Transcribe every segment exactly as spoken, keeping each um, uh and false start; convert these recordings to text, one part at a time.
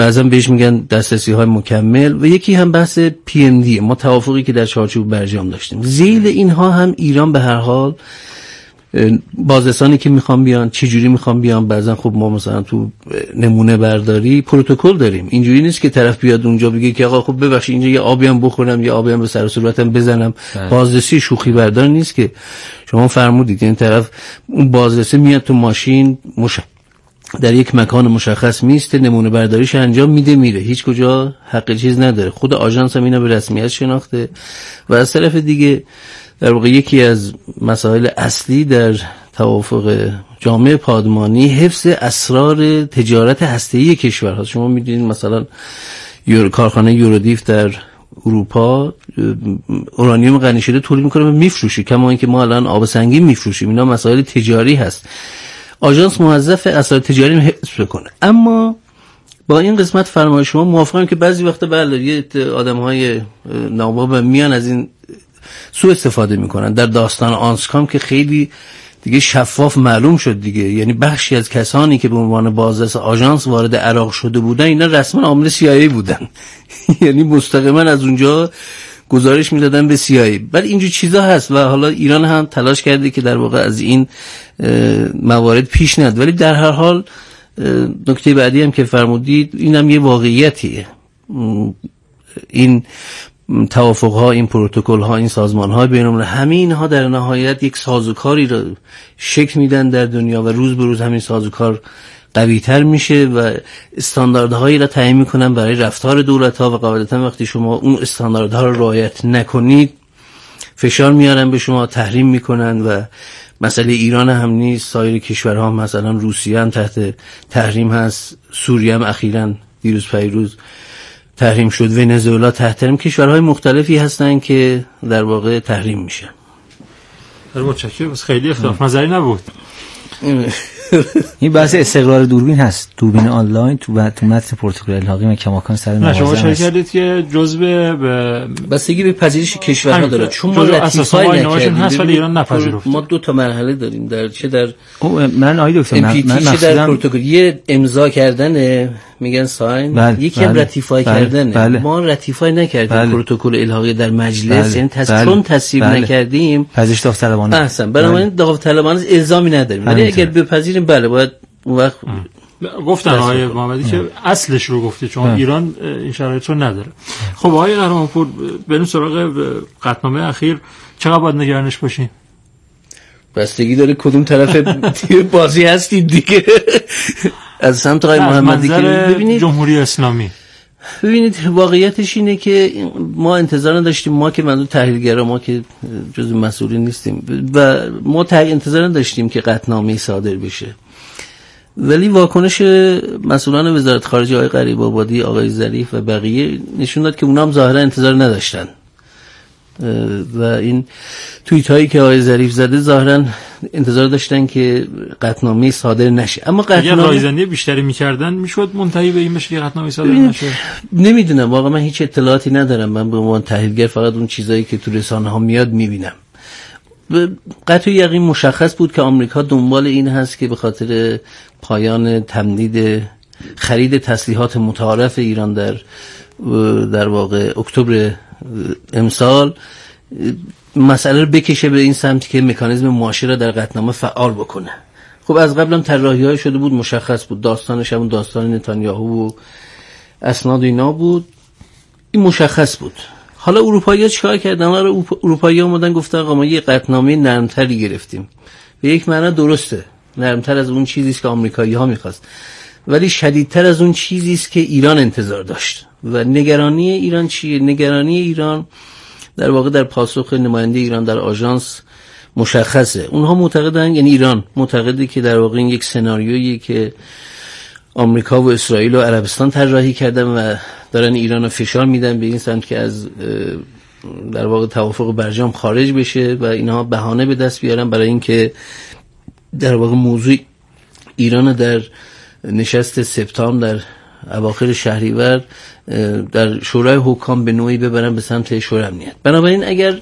بعضا بهش میگن دسترسی های مکمل، و یکی هم بحث پی ام دی، ما توافقی که در چارچوب برجام داشتیم. ذیل اینها هم ایران به هر حال بازرسانی که میخوان بیان چجوری میخوان بیان، بعضا خب ما مثلا تو نمونه برداری پروتکل داریم، اینجوری نیست که طرف بیاد اونجا بگه که آقا خب ببخشید اینجا یه آبی هم بخورم یا آبی هم به سر و صورتم بزنم. بازرسی شوخی بردار نیست که شما فرمودید، این طرف اون بازرسی میاد تو ماشین مش... در یک مکان مشخص میسته، نمونه برداریش انجام میده میره، هیچ کجا حق چیز نداره. خود آژانس هم اینا به رسمیت شناخته. و از طرف دیگه در واقع یکی از مسائل اصلی در توافق جامعه پادمانی حفظ اسرار تجارت هسته‌ای کشور هست. شما میدونید مثلا یور... کارخانه یورودیف در اروپا اورانیوم غنی شده تولید میکنه و میفروشه، کما اینکه ما الان آب سنگین میفروشیم. اینا مسائل تجاری هست. آژانس موظف اسرار تجاری حفظ کنه. اما با این قسمت فرمایش شما موافقم که بعضی وقتا بله یه آدم‌های ناباب میان از این سوء استفاده میکنن. در داستان آنسکام که خیلی دیگه شفاف معلوم شد دیگه، یعنی بخشی از کسانی که به عنوان بازرس آژانس وارد عراق شده بودن اینا رسما عامل سی آی ای بودن یعنی مستقیما از اونجا گزارش میدادن به سی آی ای. ولی اینجور چیزا هست و حالا ایران هم تلاش کرده که در واقع از این موارد پیش نیاد. ولی در هر حال نکته بعدی هم که فرمودید اینم یه واقعیتیه. این توافق ها، این پروتکل ها، این سازمان ها بین‌المللی، همه اینها در نهایت یک سازوکاری را شکل میدن در دنیا و روز به روز همین سازوکار قوی تر میشه و استانداردهایی را تعیین میکنن برای رفتار دولت ها و قاعدتا وقتی شما اون استانداردها را رعایت نکنید فشار میارن به شما، تحریم میکنن. و مسئله ایران هم نیست، سایر کشورها مثلا روسیه هم تحت تحریم هست، سوریه هم اخیراً دیروز پیروز تحریم شد، ونزوئلا تحت تحریم، کشورهای مختلفی هستن که در واقع تحریم میشن. متشکرم. بس خیلی اختلاف نظری نبود. این بحث استقرار دوربین هست، دوربین آنلاین تو تو متن پروتکل الحاقی من کماکان سر نه شما شاید کردید که جزء به بستگی به پذیرش کشورها داره، چون ما رتیفای نکردیم هست ولی ایران نپذیرفت. ما دو تا مرحله داریم در چه در من آقای دکتر من مقصودم پروتکل یه امضا کردن میگن ساین، بله، یکی هم بله، رتیفای بله، کردن. بله. ما رتیفای نکردیم بله. پروتکل الحاقی در مجلس، بله. یعنی تص... بله. چون تصویب بله. نکردیم پذیرش داوطلبانه. احسن، بنابراین بله. داوطلبانه الزامی نداریم. ولی اگر بپذیریم بله باید اون وقت گفتن آقای محمدی که اصلش رو گفته، چون اه. ایران این شرایط رو نداره. خب آقای قهرمانپور بریم سراغ قطعنامه اخیر. چقدر باید نگرانش باشیم؟ بستگی داره کدوم طرف بازی هستید دیگه. از سمت آقای محمدی که ببینید جمهوری اسلامی، ببینید واقعیتش اینه که ما انتظار نداشتیم، ما که منظور تحلیلگرا، ما که جزو مسئولین نیستیم و ما انتظار نداشتیم که قطعنامه صادر بشه. ولی واکنش مسئولان وزارت خارجه آقای غریب آبادی، آقای ظریف و بقیه نشون داد که اونا هم ظاهرا انتظار نداشتن و این توییت هایی که آقای ظریف زده ظاهرا انتظار داشتن که قطعنامه صادر نشه. اما قطعنامه اگر رایزنی بیشتری می‌کردن میشد منتهی به این بشه که قطعنامه صادر نشه. نمیدونم واقعا، من هیچ اطلاعاتی ندارم. من به عنوان تحلیلگر فقط اون چیزایی که تو رسانه‌ها میاد میبینم. قطع یقین مشخص بود که آمریکا دنبال این هست که به خاطر پایان تمدید خرید تسلیحات متعارف ایران در در واقع اکتبر امسال مسئله رو بکشه به این سمت که مکانیزم معاشره را در قطعنامه فعال بکنه. خب از قبل هم طراحی‌های شده بود، مشخص بود، داستانش همون داستان نتانیاهو و اسناد اینا بود، این مشخص بود. حالا اروپایی‌ها چیکار کردن؟ اروپایی‌ها اومدن گفتن آقا ما یه قطعنامه نرمتری گرفتیم. به یک معنی درسته، نرمتر از اون چیزی است که آمریکایی‌ها می‌خواست، ولی شدیدتر از اون چیزی است که ایران انتظار داشت. و نگرانی ایران چیه؟ نگرانی ایران در واقع در پاسخ نماینده ایران در آژانس مشخصه. اونها معتقدن، یعنی ایران معتقده که در واقع این یک سناریویی که آمریکا و اسرائیل و عربستان طراحی کردن و دارن ایران رو فشار میدن به این سمت که از در واقع توافق برجام خارج بشه و اینها بهانه به دست بیارن برای اینکه در واقع موضوع ایران در نشست سپتامبر در اواخر شهریور در شورای حکام به نوعی ببرن به سمت شورای امنیت. بنابراین اگر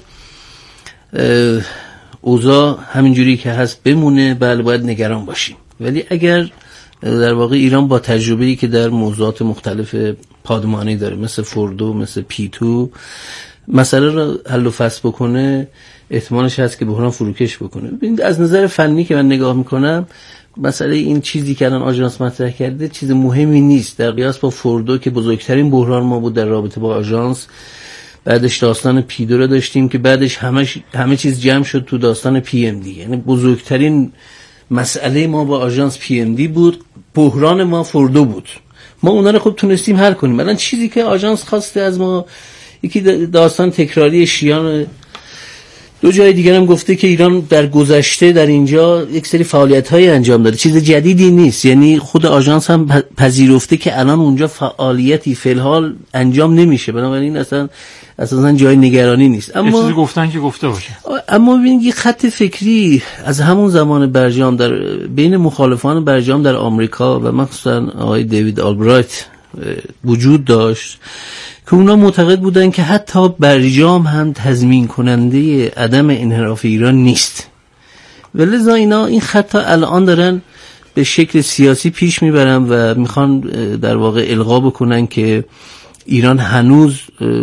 اوضاع همینجوری که هست بمونه بله باید نگران باشیم، ولی اگر در واقع ایران با تجربه‌ای که در موضوعات مختلف پادمانی داره، مثل فوردو، مثل پیتو، مسئله رو حل و فصل بکنه، احتمالش هست که بحران فروکش بکنه. ببینید از نظر فنی که من نگاه میکنم، مسئله این چیزی که الان آژانس مطرح کرده چیز مهمی نیست در قیاس با فوردو که بزرگترین بحران ما بود در رابطه با آژانس. بعدش داستان پیدو رو داشتیم که بعدش همه همه چیز جمع شد تو داستان پی ام دی. یعنی بزرگترین مسئله ما با آژانس پی ام دی بود، بحران ما فوردو بود. ما اونا رو خوب تونستیم حل کنیم. الان چیزی که آژانس خواسته از ما، یکی داستان تکراری شیان، دو جای دیگر هم گفته که ایران در گذشته در اینجا یک سری فعالیت‌های انجام داده، چیز جدیدی نیست. یعنی خود آژانس هم پذیرفته که الان اونجا فعالیتی فعال انجام نمیشه، بنابراین اصلا اساسا جای نگرانی نیست. اما چیزی گفتن که گفته باشه. اما ببینید یه خط فکری از همون زمان برجام در بین مخالفان برجام در آمریکا و مخصوصا آقای دیوید آلبرایت وجود داشت که اونا معتقد بودن که حتی برجام هم تضمین کننده عدم انحراف ایران نیست، ولذا اینا این خط الان دارن به شکل سیاسی پیش میبرن و میخوان در واقع القا بکنن که ایران هنوز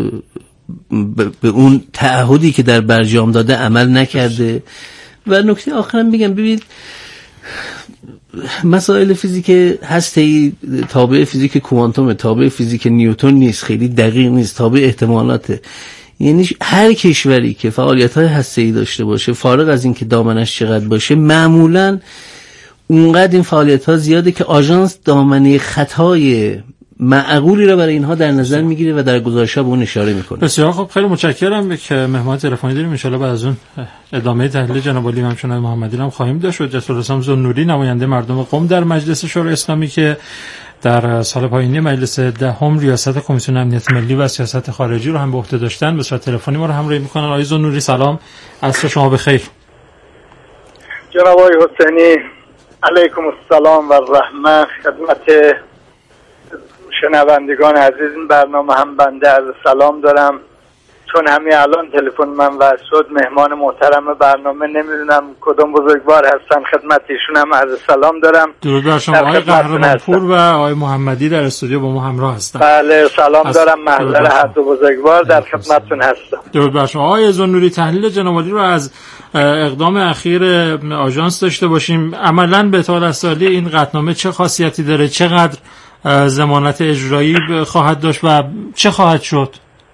به اون تعهدی که در برجام داده عمل نکرده. و نکته آخرم بگم، ببینید مسائل فیزیک هسته‌ای تابع فیزیک کوانتوم، تابع فیزیک نیوتن نیست، خیلی دقیق نیست، تابع احتمالاته. یعنی هر کشوری که فعالیت‌های هسته‌ای داشته باشه، فارغ از این که دامنش چقدر باشه، معمولاً اونقدر این فعالیت‌ها زیاده که آژانس دامنه خطای معقولی را برای اینها در نظر میگیره و در گزارش‌ها به اون اشاره میکنه. بسیار خب، خیلی متشکرم که مهمان تلفنی داریم. ان شاءالله بعد از اون ادامه تحلیل جناب عالی همچنان محمدی هم خواهیم داشت. حجت الاسلام ذوالنوری، نماینده مردم قم در مجلس شورای اسلامی که در سال پایانی مجلس دهم ریاست کمیسیون امنیت ملی و سیاست خارجی رو هم به عهده داشتن، به صورت تلفنی ما رو همراهی میکنن. آقای ذوالنوری سلام، عصر شما بخیر. جناب آقای حسینی علیکم السلام و رحمت. خدمت شنوندگان عزیز این برنامه هم بنده عرض سلام دارم. چون همین الان تلفن من وصل شد، مهمان محترم برنامه نمیدونم کدوم بزرگوار هستن، خدمت ایشون هم عرض سلام دارم. درود بر شما. آقای قهرمانپور و آقای محمدی در استودیو با ما همراه هستن. بله سلام دارم، محضر هر دو بزرگوار در خدمتتون هستم. درود بر شما. آقای ذوالنوری، تحلیل جناب عالی رو از اقدام اخیر آژانس داشته باشیم. عملاً به طور اصلی این قطعنامه چه خاصیتی داره؟ چقدر ضمانت اجرایی خواهد داشت و چه خواهد شد؟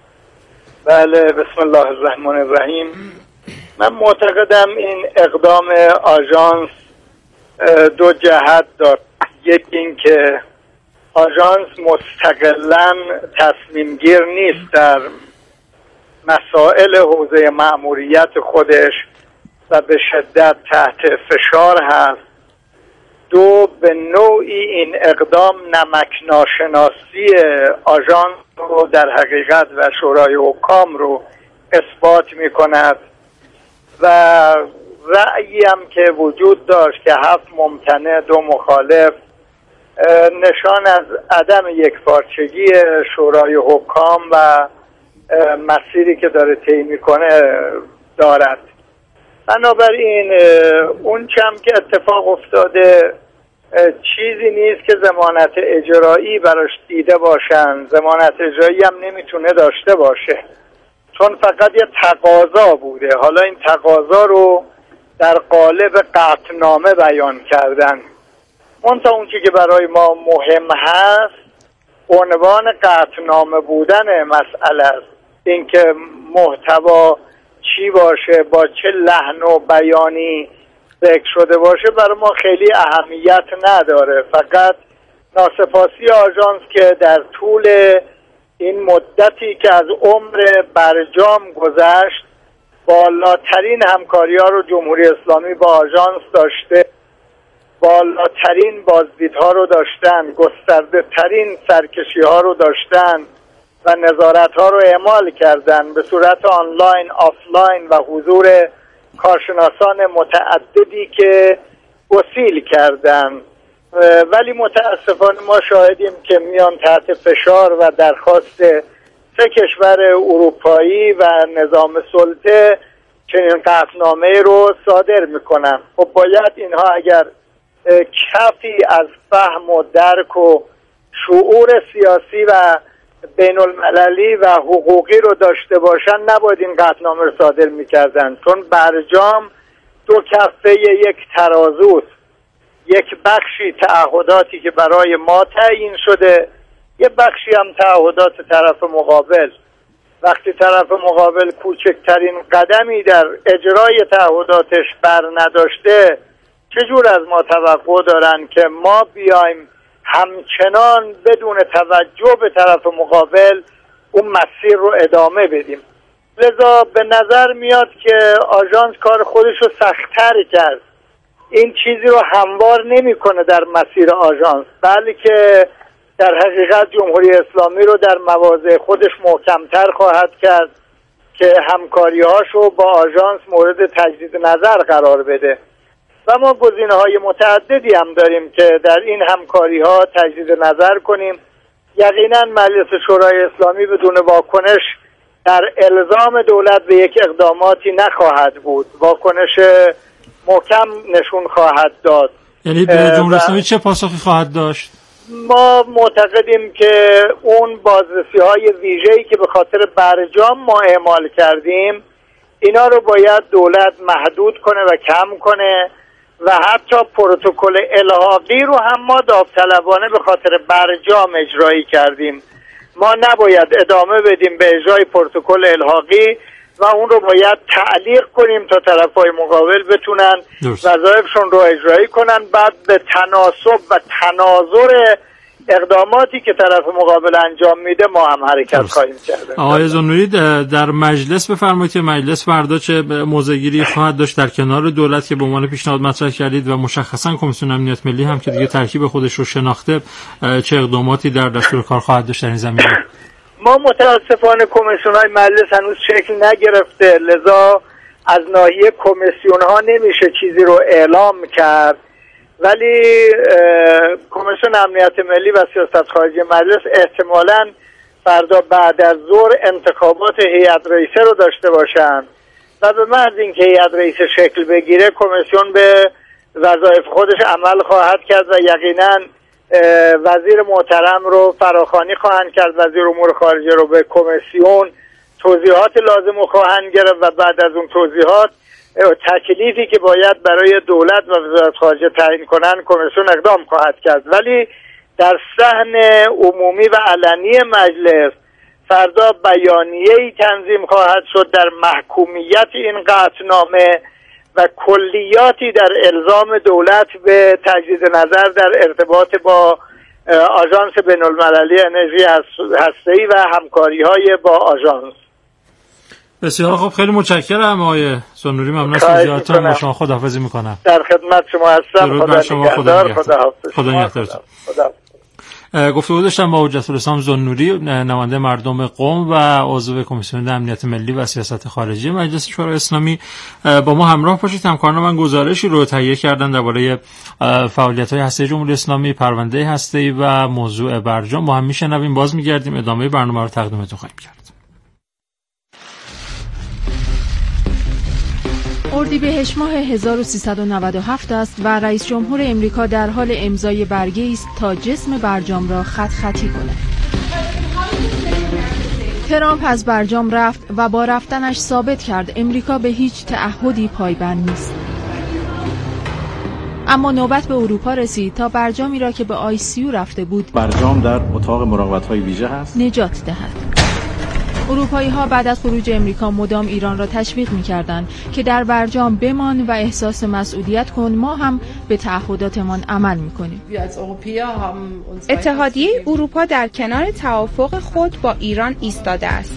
بله، بسم الله الرحمن الرحیم. من معتقدم این اقدام آژانس دو جهت دارد. یک این که آژانس مستقلاً تصمیم گیر نیست در مسائل حوزه مأموریت خودش و به شدت تحت فشار هست. دو، به نوعی این اقدام نمک ناشناسی آژانس رو در حقیقت و شورای حکام رو اثبات می کند و رأیی هم که وجود داشت که هفت ممتنع دو مخالف نشان از عدم یکپارچگی شورای حکام و مسیری که داره طی میکنه دارد. بنابراین اون چم که اتفاق افتاده چیزی نیست که ضمانت اجرایی براش دیده باشن. ضمانت اجرایی هم نمیتونه داشته باشه چون فقط یه تقاضا بوده. حالا این تقاضا رو در قالب قطعنامه بیان کردن. منتها اون چیزی که برای ما مهم هست عنوان قطعنامه بودن مسئله است. اینکه محتوا چی باشه، با چه لحن و بیانی ذکر شده باشه برای ما خیلی اهمیت نداره. فقط ناسپاسی آژانس که در طول این مدتی که از عمر برجام گذشت بالاترین همکاری ها رو جمهوری اسلامی با آژانس داشته، بالاترین بازدیدها رو داشتن، گسترده ترین سرکشی ها رو داشتن و نظارت ها رو اعمال کردن به صورت آنلاین، آفلاین و حضور کارشناسان متعددی که گسیل کردن. ولی متاسفانه ما شاهدیم که میان تحت فشار و درخواست سه کشور اروپایی و نظام سلطه چنین قطعنامه رو صادر میکنن. خب باید اینها اگر کفی از فهم و درک و شعور سیاسی و بین المللی و حقوقی رو داشته باشن نباید این قطعنامه رو صادر میکردن، چون برجام دو کفه یک ترازوست. یک بخشی تعهداتی که برای ما تعیین شده، یه بخشی هم تعهدات طرف مقابل. وقتی طرف مقابل کوچکترین قدمی در اجرای تعهداتش بر نداشته، چجور از ما توقع دارن که ما بیایم همچنان بدون توجه به طرف مقابل اون مسیر رو ادامه بدیم؟ لذا به نظر میاد که آژانس کار خودش رو سخت‌تر کرد. این چیزی رو هموار نمی‌کنه در مسیر آژانس، بلکه در حقیقت جمهوری اسلامی رو در مواضع خودش محکم‌تر خواهد کرد که همکاری‌هاش رو با آژانس مورد تجدید نظر قرار بده. و ما گزینه‌های متعددی هم داریم که در این همکاری‌ها تجدید نظر کنیم. یقینا مجلس شورای اسلامی بدون واکنش در الزام دولت به یک اقداماتی نخواهد بود، واکنش محکم نشون خواهد داد. یعنی به جمهوری اسلامی چه پاسخی خواهد داشت؟ ما معتقدیم که اون بازرسی‌های ویژه‌ای که به خاطر برجام ما اعمال کردیم، اینا رو باید دولت محدود کنه و کم کنه و حتی پروتکل الحاقی رو هم ما داوطلبانه به خاطر برجام اجرایی کردیم. ما نباید ادامه بدیم به اجرای پروتکل الحاقی و اون رو باید تعلیق کنیم تا طرفای مقابل بتونن وظایفشون رو اجرایی کنن، بعد به تناسب و تناظر اقداماتی که طرف مقابل انجام میده ما هم حرکت درست. خواهیم کرد. آقای زنوری، در مجلس بفرمایید که مجلس فردا چه موضع‌گیری خواهد داشت در کنار دولت که به عنوان پیشنهاد مطرح کردید و مشخصا کمیسیون امنیت ملی هم که دیگه ترکیب خودش رو شناخته، چه اقداماتی در دستور کار خواهد داشت در این زمینه؟ ما متاسفانه کمیسیون‌های مجلس هنوز شکل نگرفته، لذا از ناحیه کمیسیون‌ها نمیشه چیزی رو اعلام کرد، ولی کمیسیون امنیت ملی و سیاست خارجی مجلس احتمالاً فردا بعد از ظهر انتخابات هیئت رئیسه رو داشته باشن و به محض اینکه هیئت رئیسه شکل بگیره کمیسیون به وظایف خودش عمل خواهد کرد و یقیناً وزیر محترم رو فراخوانی خواهند کرد، وزیر امور خارجه رو به کمیسیون توضیحات لازم رو خواهند گرفت و بعد از اون توضیحات تکلیفی که باید برای دولت و وزارت خارجه تعیین کنن کمیسیون اقدام خواهد کرد. ولی در صحن عمومی و علنی مجلس فردا بیانیه‌ای تنظیم خواهد شد در محکومیت این قطعنامه و کلیاتی در الزام دولت به تجدید نظر در ارتباط با آژانس بین‌المللی انرژی هسته‌ای و همکاری‌های با آژانس. بسیار خوب، خیلی متشکرم آقای زنوری، ممنون از توضیحاتتون. با شما خداحافظی میکنم. در خدمت شما هستم. خدا نگهدار. خدا نگهدارتون. گفتگو داشتم با حجت الاسلام زنوری، نماینده مردم قم و عضو کمیسیون امنیت ملی و سیاست خارجی مجلس شورای اسلامی. با ما همراه باشید. همکاران من گزارشی رو تهیه کردن درباره فعالیت‌های هسته جمهوری اسلامی، پرونده هسته‌ای و موضوع برجام. با هم میشنویم، باز میگردیم، ادامه برنامه رو تقدیمتون خواهیم کرد. اردیبهشت ماه هزار و سیصد و نود و هفت است و رئیس جمهور امریکا در حال امضای برگه‌ای است تا جسم برجام را خط خطی کند. ترامپ از برجام رفت و با رفتنش ثابت کرد امریکا به هیچ تعهدی پایبند نیست. اما نوبت به اروپا رسید تا برجامی را که به آی سی یو رفته بود، برجام در اتاق مراقبت‌های ویژه هست، نجات دهد. اروپایی‌ها بعد از خروج امریکا مدام ایران را تشویق می‌کردند که در برجام بمان و احساس مسئولیت کن، ما هم به تعهداتمان عمل می‌کنیم. اتحادیه اروپا در کنار توافق خود با ایران ایستاده است.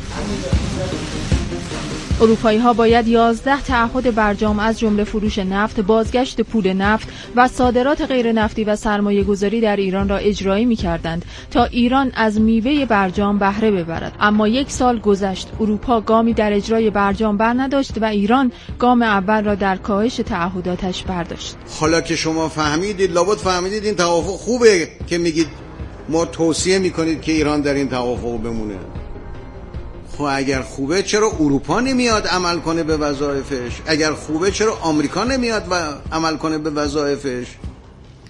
اروپایی‌ها باید یازده تعهد برجام از جمله فروش نفت، بازگشت پول نفت و صادرات غیر نفتی و سرمایه‌گذاری در ایران را اجرایی می‌کردند تا ایران از میوه برجام بهره ببرد. اما یک سال گذشت، اروپا گامی در اجرای برجام برنداشت و ایران گام اول را در کاهش تعهداتش برداشت. حالا که شما فهمیدید، لابد فهمیدید این توافق خوبه که میگید ما توصیه می‌کنید که ایران در این توافق بمونه. خب اگر خوبه چرا اروپا نمیاد عمل کنه به وظایفش؟ اگر خوبه چرا آمریکا نمیاد و عمل کنه به وظایفش؟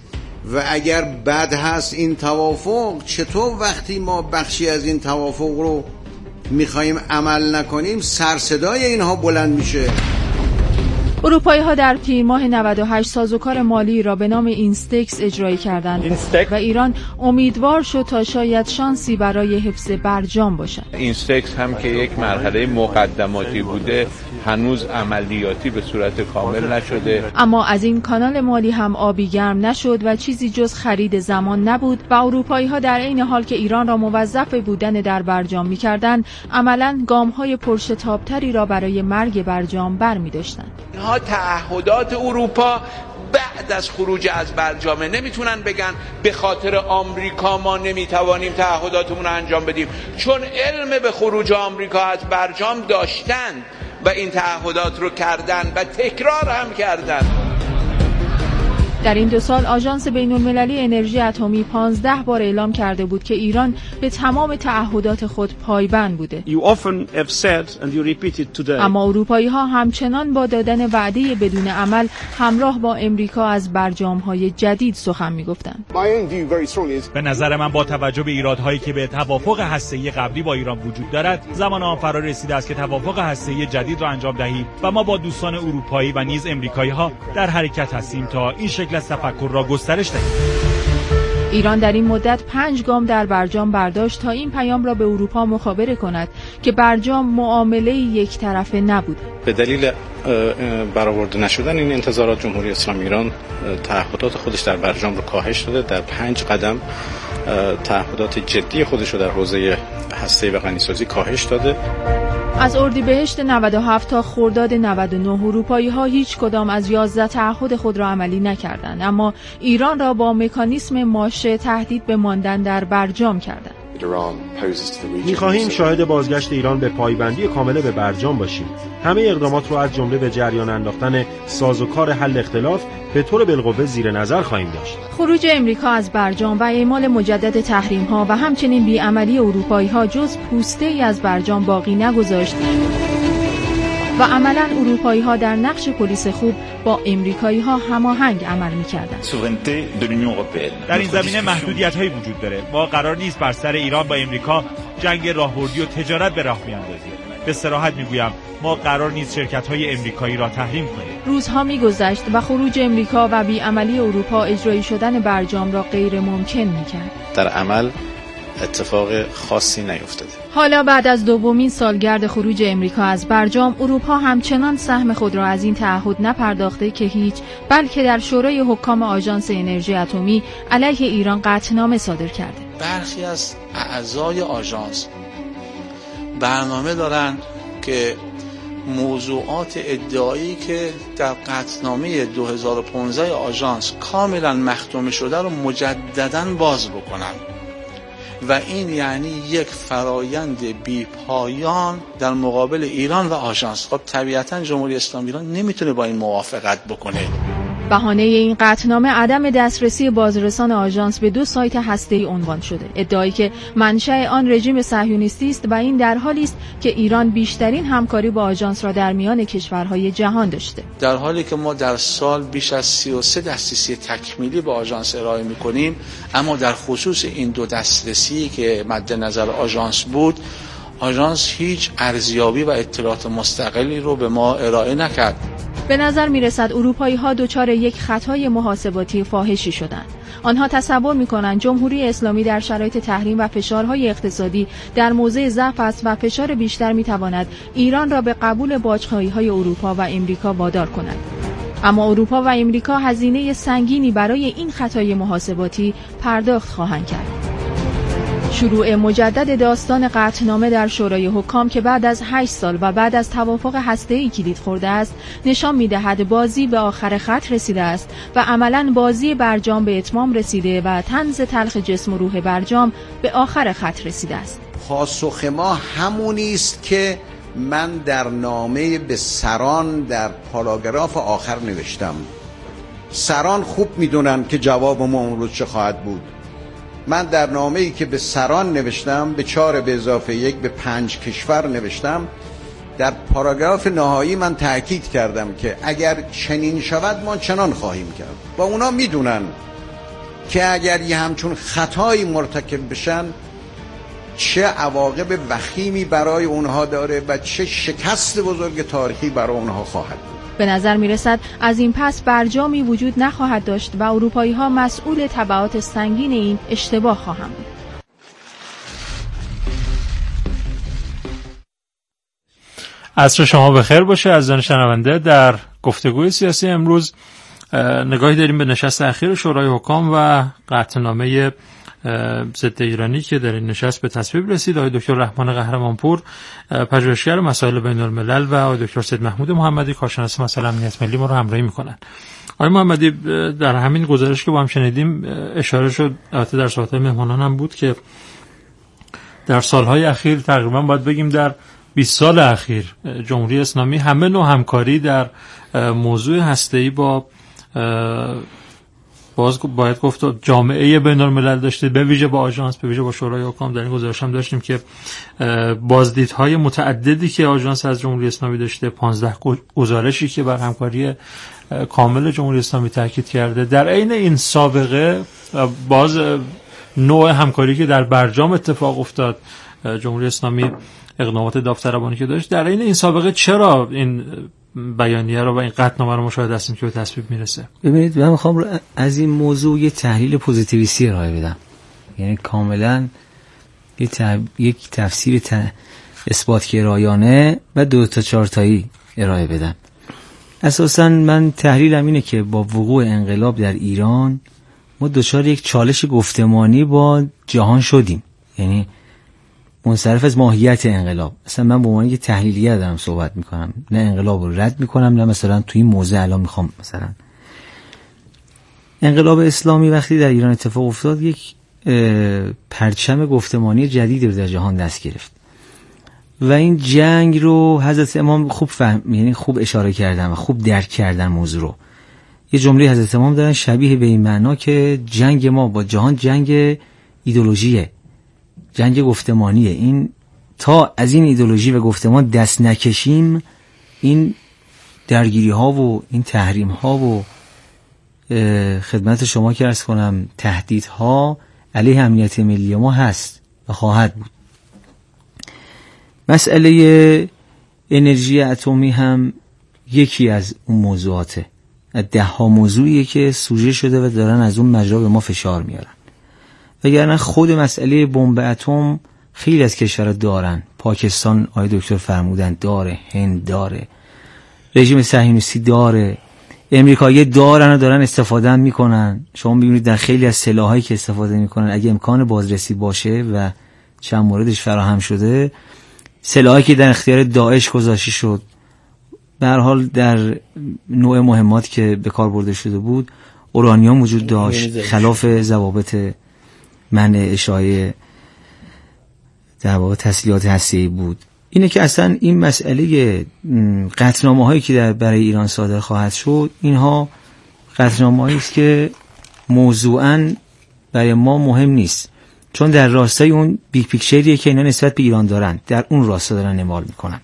و اگر بد هست این توافق، چطور وقتی ما بخشی از این توافق رو میخواییم عمل نکنیم سرصدای اینها بلند میشه؟ اروپایی ها در تیر ماه نود و هشت سازوکار مالی را به نام اینستکس اجرایی کردند اینستک؟ و ایران امیدوار شد تا شاید شانسی برای حفظ برجام باشد. اینستکس هم که یک مرحله مقدماتی بوده هنوز عملیاتی به صورت کامل نشده. اما از این کانال مالی هم آبی گرم نشد و چیزی جز خرید زمان نبود و اروپایی ها در عین حال که ایران را موظف بودن در برجام می‌کردند، عملاً گام‌های پرشتاب‌تری را برای مرگ برجام برمی‌داشتند. اینها تعهدات اروپا بعد از خروج از برجامه، نمیتونن بگن به خاطر آمریکا ما نمیتوانیم تعهداتمون رو انجام بدیم، چون علم به خروج آمریکا از برجام داشتن و این تعهدات رو کردن و تکرار هم کردن. در این دو سال آژانس بین‌المللی انرژی اتمی پانزده بار اعلام کرده بود که ایران به تمام تعهدات خود پایبند بوده. اما اروپایی ها همچنان با دادن وعده بدون عمل همراه با امریکا از برجام‌های جدید سخن می‌گفتند. به نظر من با توجه به ایرادهایی که به توافق هسته‌ای قبلی با ایران وجود دارد، زمان آن فرا رسیده است که توافق هسته‌ای جدید را انجام دهیم و ما با دوستان اروپایی و نیز امریکایی‌ها در حرکت هستیم تا این شکل از تفکر را گسترش دهیم. ایران در این مدت پنج گام در برجام برداشت تا این پیام را به اروپا مخابره کند که برجام معامله یک طرفه نبود. به دلیل برآورده نشدن این انتظارات جمهوری اسلامی ایران تعهدات خودش در برجام رو کاهش داده. در پنج قدم تعهدات جدی خودش رو در حوزه هسته‌ای و غنیسازی کاهش داده. از اردیبهشت نود و هفت تا خرداد نود و نه اروپایی ها هیچ کدام از یازده تعهد خود را عملی نکردند، اما ایران را با مکانیسم ماشه تهدید به ماندن در برجام کردند. می‌خواهیم شاهد بازگشت ایران به پایبندی کامل به برجام باشیم. همه اقدامات را از جمله به جریان انداختن سازوکار حل اختلاف به طور بالقوه زیر نظر خواهیم داشت. خروج امریکا از برجام و اعمال مجدد تحریم‌ها و همچنین بیعملی اروپایی‌ها جز پوسته‌ای از برجام باقی نگذاشت و عملاً اروپایی‌ها در نقش پلیس خوب با امریکایی‌ها هماهنگ عمل می‌کردند. در این زمینه محدودیت‌هایی وجود داره. ما قرار نیست بر سر ایران با امریکا جنگ راهبردی و تجارت به راه بیاندازیم. به صراحت میگویم ما قرار نیست شرکت‌های امریکایی را تحریم کنیم. روزها می‌گذشت و خروج امریکا و بیعملی اروپا اجرایی شدن برجام را غیر ممکن می‌کرد. در عمل اتفاق خاصی نیفتاده. حالا بعد از دومین سالگرد خروج امریکا از برجام، اروپا همچنان سهم خود را از این تعهد نپرداخته که هیچ، بلکه در شورای حکام آژانس انرژی اتمی علیه ایران قطعنامه صادر کرده. برخی از اعضای آژانس برنامه دارند که موضوعات ادعایی که در قطعنامه دو هزار و پانزده آژانس کاملا مختوم شده رو مجدداً باز بکنند و این یعنی یک فرایند بی پایان در مقابل ایران و آژانس. خب طبیعتاً جمهوری اسلامی ایران نمیتونه با این موافقت بکنه. بهانه این قطعنامه عدم دسترسی بازرسان آژانس به دو سایت هسته‌ای عنوان شده. ادعایی که منشأ آن رژیم صهیونیستی است و این در حالی است که ایران بیشترین همکاری با آژانس را در میان کشورهای جهان داشته. در حالی که ما در سال بیش از سی و سه دسترسی تکمیلی با آژانس ارائه می‌کنیم، اما در خصوص این دو دسترسی که مد نظر آژانس بود، آژانس هیچ ارزیابی و اطلاعات مستقلی رو به ما ارائه نکرد. به نظر می رسد اروپایی ها دچار یک خطای محاسباتی فاحشی شدند. آنها تصور می کنند جمهوری اسلامی در شرایط تحریم و فشارهای اقتصادی در موضع ضعف است و فشار بیشتر می تواند ایران را به قبول باج‌خواهی های اروپا و امریکا وادار کند. اما اروپا و امریکا هزینه سنگینی برای این خطای محاسباتی پرداخت خواهند کرد. شروع مجدد داستان قطعنامه در شورای حکام که بعد از هشت سال و بعد از توافق هسته‌ای کلید خورده است، نشان می‌دهد بازی به آخر خط رسیده است و عملاً بازی برجام به اتمام رسیده و طنز تلخ جسم و روح برجام به آخر خط رسیده است. پاسخ ما همونی است که من در نامه به سران در پاراگراف آخر نوشتم. سران خوب می‌دونن که جواب ما اون روز چه خواهد بود. من در نامه‌ای که به سران نوشتم، به چهار به اضافه یک به پنج کشور نوشتم، در پاراگراف نهایی من تأکید کردم که اگر چنین شود ما چنان خواهیم کرد و اونا میدونن که اگر یه همچون خطایی مرتکب بشن چه عواقب وخیمی برای اونها داره و چه شکست بزرگ تاریخی برای اونها خواهد بود. به نظر می رسد از این پس برجامی وجود نخواهد داشت و اروپایی ها مسئول تبعات سنگین این اشتباه خواهند بود. عصر شما بخیر باشه عزیزان شنونده. در گفتگوی سیاسی امروز نگاهی داریم به نشست اخیر شورای حکام و قطعنامه ضد ایرانی که در این نشست به تصویب رسید. آقای دکتر رحمان قهرمانپور پژوهشگر مسائل بین الملل و آقای دکتر سید محمود محمدی کارشناس مسائل امنیت ملی ما رو همراهی میکنن. آقای محمدی، در همین گزارش که با هم شنیدیم اشاره شد، البته در صحبت‌های مهمانان هم بود، که در سالهای اخیر تقریبا باید بگیم در بیست سال اخیر جمهوری اسلامی همه نوع همکاری در موضوع هسته‌ای با باز باید گفت جامعه بین الملل داشته، به ویژه با آژانس، به ویژه با شورای حکام. در این گزارش هم داشتیم که بازدیدهای متعددی که آژانس از جمهوری اسلامی داشته، پانزده گزارشی که بر همکاری کامل جمهوری اسلامی تاکید کرده. در عین این سابقه باز نوع همکاری که در برجام اتفاق افتاد، جمهوری اسلامی اقدامات داوطلبانه که داشت، در عین این سابقه چرا این بیانیه رو و این قطعنامه رو مشاهده هستیم که به تصویب میرسه؟ ببینید، من میخوام از این موضوع یه تحلیل پوزیتیویستی ارائه بدم، یعنی کاملا یه تف... یک تفسیر ت... اثباتگرایانه و دو تا چهار تایی ارائه بدم. اساسا من تحلیلم اینه که با وقوع انقلاب در ایران ما دچار یک چالش گفتمانی با جهان شدیم، یعنی منصرف از ماهیت انقلاب. اصلا من به عنوان یک تحلیلیه دارم صحبت میکنم، نه انقلاب رو رد میکنم، نه مثلا توی این موضوع الان میخوام مثلا. انقلاب اسلامی وقتی در ایران اتفاق افتاد یک پرچم گفتمانی جدیدی رو در جهان دست گرفت و این جنگ رو حضرت امام خوب فهم، یعنی خوب اشاره کردن و خوب درک کردن موضوع رو. یه جمله حضرت امام دارن شبیه به این معنا که جنگ ما با جهان جنگ ایدئولوژیه، جنگ گفتمانیه. این تا از این ایدئولوژی و گفتمان دست نکشیم، این درگیری ها و این تحریم ها و خدمت شما که عرض کنم تهدیدها علیه امنیت ملی ما هست و خواهد بود. مسئله انرژی اتمی هم یکی از اون موضوعاته، ده ها موضوعیه که سوژه شده و دارن از اون مجرا به ما فشار میارن. وگرنه خود مسئله بمب اتم خیلی از کشورها دارن، پاکستان آقای دکتر فرمودن داره، هند داره، رژیم صهیونیستی داره، امریکایی دارن و دارن استفاده میکنن. شما ببینید در خیلی از سلاحایی که استفاده میکنن اگه امکان بازرسی باشه و چند موردش فراهم شده، سلاحی که در اختیار داعش گذاشته شد، به هر حال در نوع مهمات که به کار برده شده بود اورانیوم وجود داشت، خلاف ضوابط منع اشاعه در واقع تسلیحات هسته‌ای بود. اینه که اصلا این مسئله قطعنامه هایی که در برای ایران صادر خواهد شد، اینها قطعنامه هایی است که موضوعاً برای ما مهم نیست، چون در راستای اون بیگ پیکچریه که اینا نسبت به ایران دارن، در اون راستا دارن اعمال میکنن.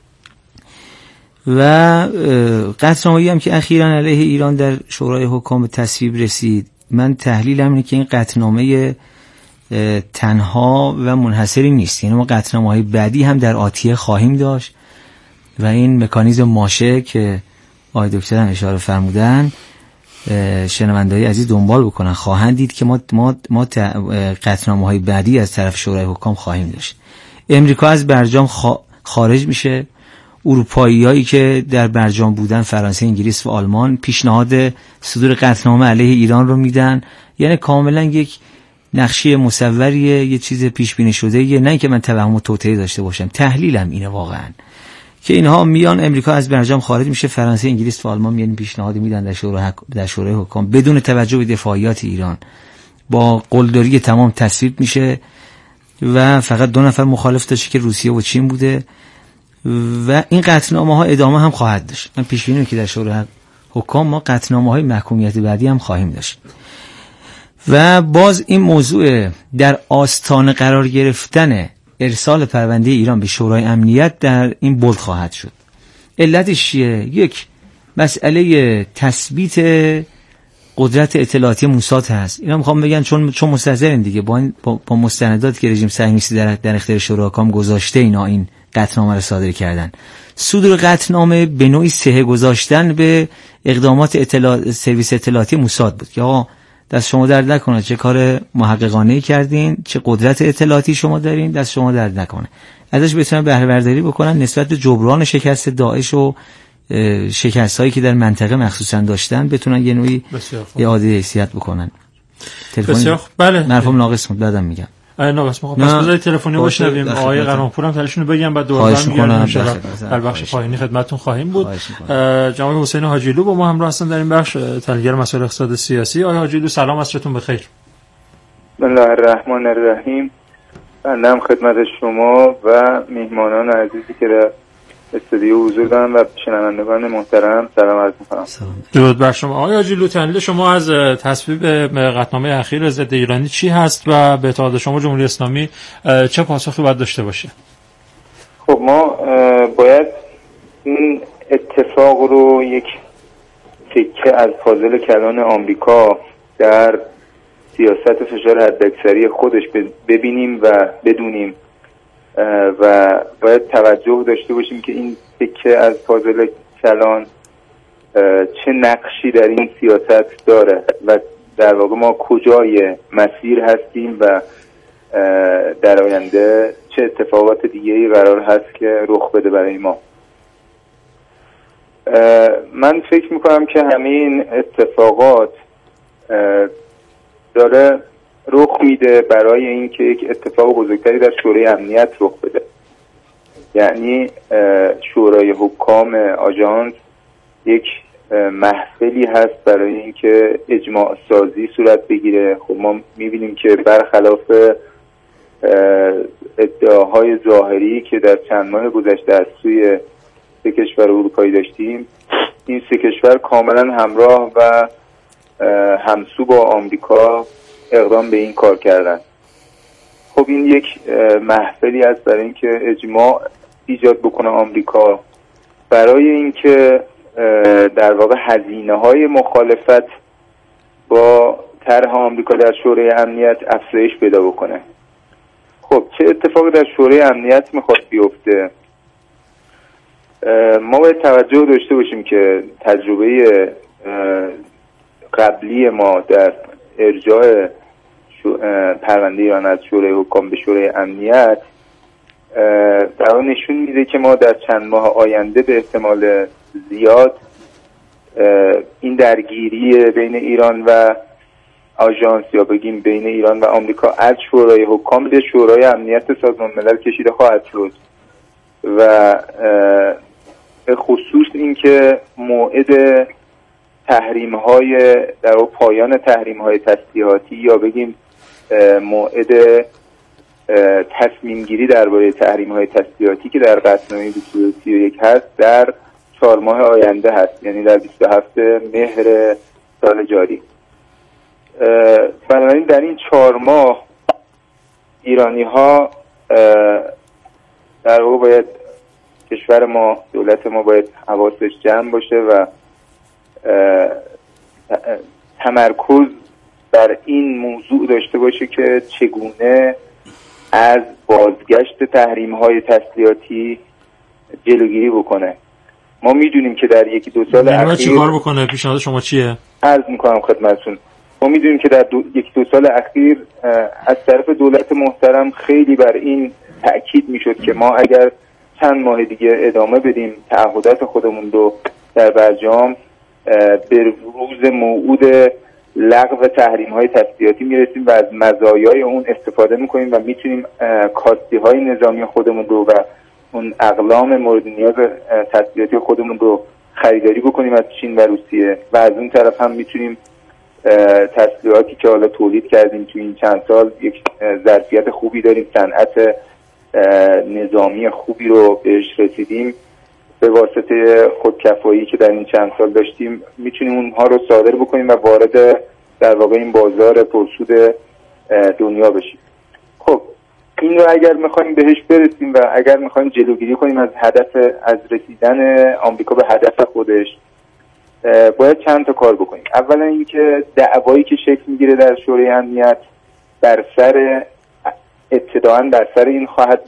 و قطعنامه‌ای هم که اخیراً علیه ایران در شورای حکام تصویب رسید، من تحلیلم اینه که این قطعنامه تنها و منحصری نیست، یعنی ما قطعنامه‌های بعدی هم در آتیه خواهیم داشت و این مکانیزم ماشه که آقای دکتر هم اشاره فرمودن شنونده‌های عزیز دنبال بکنن، خواهند دید که ما ما ما قطعنامه‌های بعدی از طرف شورای حکام خواهیم داشت. امریکا از برجام خارج میشه، اروپاییایی که در برجام بودن، فرانسه، انگلیس و آلمان، پیشنهاد صدور قطعنامه علیه ایران رو میدن. یعنی کاملا یک نقشه مصوریه، یه چیز پیش بینی شده، یه نه اینکه من توهم و توطئه داشته باشم، تحلیلم اینه واقعا که اینها میان، امریکا از برجام خارج میشه، فرانسه، انگلیس و آلمان میان پیشنهاد میدن در شورای در شورای حکام بدون توجه به دفاعیات ایران، با قلدری تمام تصویب میشه و فقط دو نفر مخالف داشته که روسیه و چین بوده و این قطعنامه ها ادامه هم خواهد داشت. من پیش بینی که در شورای حکام ما قطعنامه های محکومیت بعدی هم خواهیم داشت و باز این موضوع در آستانه قرار گرفتن ارسال پرونده ایران به شورای امنیت در این بولد خواهد شد. علتش چیه؟ یک، مسئله تثبیت قدرت اطلاعاتی موساد هست. اینا میخوام بگن چون چون مستحضرن دیگه با, با با مستندات که رژیم صهیونیستی در در اختیار شورای حکام گذاشته اینا این قطعنامه رو صادر کردن. صدور قطعنامه به نوعی صحه گذاشتن به اقدامات اطلاع سرویس اطلاعاتی موساد بود که آقا دست شما درد نکنه، چه کار محققانه‌ای کردین، چه قدرت اطلاعاتی شما دارین، دست شما درد نکنه. ازش بتونن بهره برداری بکنن نسبت به جبران شکست داعش و شکست‌هایی که در منطقه مخصوصا داشتن، بتونن یه نوعی اعاده حیثیت بکنن. بسیار بله، مرحوم ناقص بود بعدم میگم. آره ناقص ما پس بذارید تلفنی بشنویم آقای قرانپور هم تلشون رو بگم بعد دوباره برمیگردیم ان شاء الله در بخش پایانی خدمتتون خواهیم بود. جناب حسین حاجیلو با ما همراه هستن در این بخش، تحلیلگر مسائل اقتصاد سیاسی. آقای حاجیلو سلام، عصرتون بخیر. بسم الله الرحمن الرحیم. بنده خدمت شما و میهمانان عزیزی که در استودیو حضور دارن و شنوندگان محترم سلام عرض می‌کنم. درود بر شما. آقای حاجیلو، تحلیل شما از تصویب قطعنامه اخیر ضد ایرانی چی هست و به اعتقاد شما جمهوری اسلامی چه پاسخی باید داشته باشه؟ خب ما باید این اتفاق رو یک تکه از پازل کلان آمریکا در سیاست فشار حداکثری خودش ببینیم و بدونیم و باید توجه داشته باشیم که این تکه از پازل کلان چه نقشی در این سیاست داره و در واقع ما کجای مسیر هستیم و در آینده چه اتفاقات دیگه‌ای قرار هست که رخ بده برای ما. من فکر میکنم که همین اتفاقات داره رخ میده برای اینکه یک اتفاق بزرگتری در شورای امنیت رخ بده. یعنی شورای حکام آژانس یک محفلی هست برای اینکه اجماع سازی صورت بگیره. خب ما میبینیم که برخلاف ادعاهای ظاهری که در چند ماه گذشته از سوی سه کشور اروپایی داشتیم، این سه کشور کاملا همراه و همسو با آمریکا اقدام به این کار کردن. خب این یک محفلی است برای اینکه اجماع ایجاد بکنه آمریکا برای اینکه در واقع هزینه‌های مخالفت با طرح آمریکا در شورای امنیت افزایش پیدا بکنه. خب چه اتفاقی در شورای امنیت میخواد بیفته؟ ما باید توجه داشته باشیم که تجربه قبلی ما در ارجاع پرونده ایران از شورای حکام به شورای امنیت در نشون میده که ما در چند ماه آینده به احتمال زیاد این درگیری بین ایران و آژانس یا بگیم بین ایران و آمریکا از شورای حکام به شورای امنیت سازمان ملل کشیده خواهد شد و به خصوص اینکه موعد تحریم های در پایان تحریم های تسلیحاتی یا بگیم موعد تصمیم گیری درباره تحریم های تسلیحاتی که در قطعنامه بیست و سی و یک هست در چهار ماه آینده هست، یعنی در بیست و هفتم مهر سال جاری. بنابراین در این چهار ماه ایرانی ها در واقع باید کشور ما، دولت ما باید حواسش جمع باشه و تمرکز بر این موضوع داشته باشه که چگونه از بازگشت تحریم های تسلیحاتی جلوگیری بکنه. ما میدونیم که در یکی دو سال اخیر چی کار بکنه؟ پیشنهاد شما چیه؟ عرض میکنم خدمتتون. ما میدونیم که در دو، یک دو سال اخیر از طرف دولت محترم خیلی بر این تأکید میشد که ما اگر چند ماه دیگه ادامه بدیم تعهدات خودمون رو در برجام، به روز موعود لغو تحریم های تسلیحاتی میرسیم و از مزایای اون استفاده میکنیم و میتونیم کاستی های نظامی خودمون رو و اون اقلام مورد نیاز تسلیحاتی خودمون رو خریداری بکنیم از چین و روسیه و از اون طرف هم میتونیم تسلیحاتی که حالا تولید کردیم تو این چند سال یک ظرفیت خوبی داریم، صنعت نظامی خوبی رو بهش رسیدیم، به واسطه خودکفایی که در این چند سال داشتیم میتونیم اونها رو صادر بکنیم و وارد در واقع این بازار پرسود دنیا بشیم. خب این رو اگر میخوایم بهش برسیم و اگر میخوایم جلوگیری کنیم از هدف از رسیدن آمریکا به هدف خودش، باید چند تا کار بکنیم. اولا اینکه دعوایی که شکل میگیره در شورای امنیت بر سر ابتداعاً بر سر این خواهد